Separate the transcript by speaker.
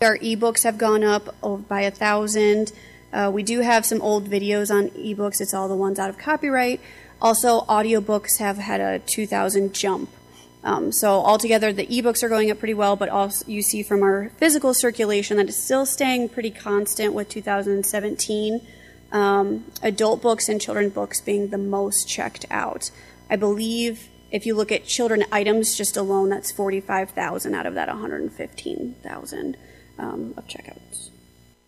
Speaker 1: our ebooks have gone up by 1,000. We do have some old videos on ebooks. It's all the ones out of copyright. Also, audiobooks have had a 2,000 jump. So altogether, the ebooks are going up pretty well, but also you see from our physical circulation that it's still staying pretty constant with 2017. Adult books and children's books being the most checked out. I believe if you look at children items just alone, that's 45,000 out of that 115,000 of checkouts.